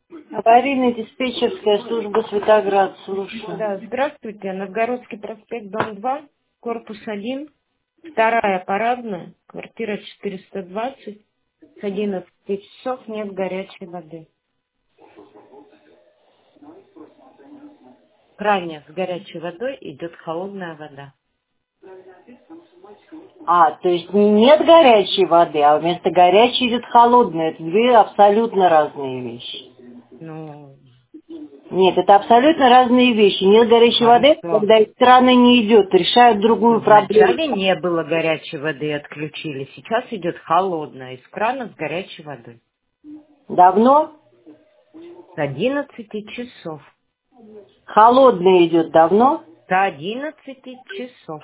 Аварийно-диспетчерская служба Светоград, слушаю. Да, здравствуйте. Новгородский проспект, дом 2, корпус 1, вторая парадная, квартира 420, с 11 часов нет горячей воды. В кране с горячей водой идет холодная вода. То есть нет горячей воды, а вместо горячей идет холодная. Это две абсолютно разные вещи. Ну, Нет, это абсолютно разные вещи. Нет горячей воды, хорошо. когда из крана не идет, решают другую проблему. Вначале не было горячей воды, отключили. Сейчас идет холодная из крана с горячей водой. Давно? С 11 часов. Холодная идет давно? С 11 часов.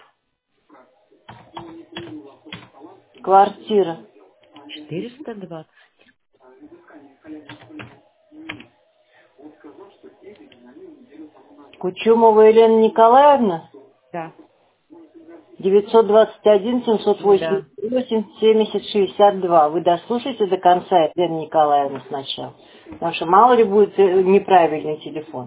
Квартира. 420. Кучумова Елена Николаевна? Да, 921 да. 788 70 62. Вы дослушайте до конца, Елена Николаевна, сначала. Потому что мало ли будет неправильный телефон.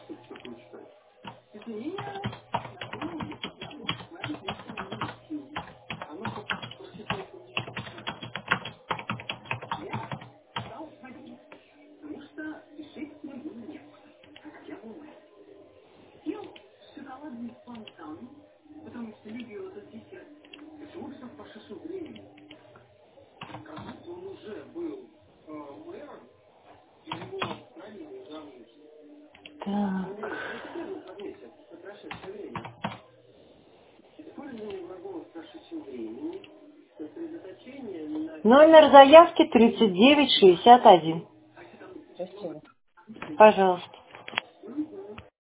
Так. Номер заявки 3961. Спасибо. Пожалуйста.